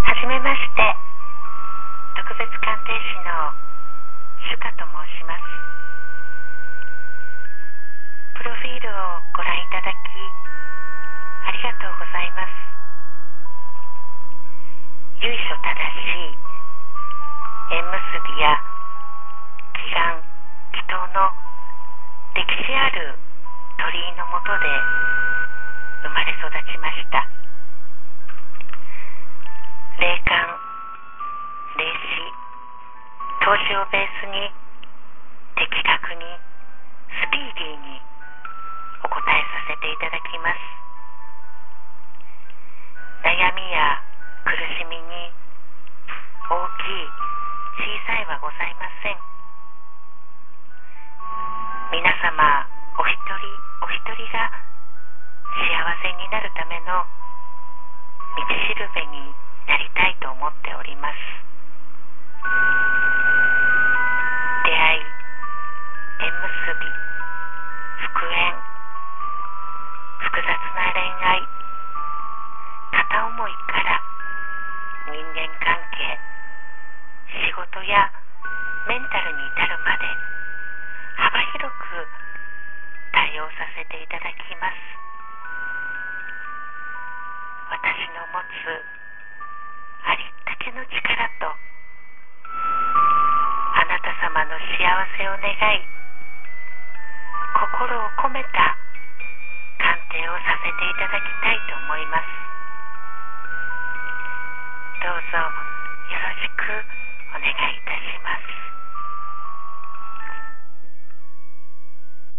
はじめまして、特別鑑定士のシュカと申します。プロフィールをご覧いただきありがとうございます。由緒正しい縁結びや祈願祈祷の歴史ある鳥居の下で生まれ育ちました。霊感、霊視、投資をベースに的確にスピーディーにお答えさせていただきます。悩みや苦しみに大きい小さいはございません。皆様お一人お一人が幸せになるための道しるべになりたいと思っております。出会い、縁結び、復縁、複雑な恋愛、片思いから人間関係、仕事やメンタルに至るまで幅広く対応させていただきます。私の持つありったけの力とあなた様の幸せを願い、心を込めた鑑定をさせていただきたいと思います。どうぞよろしくお願いいたします。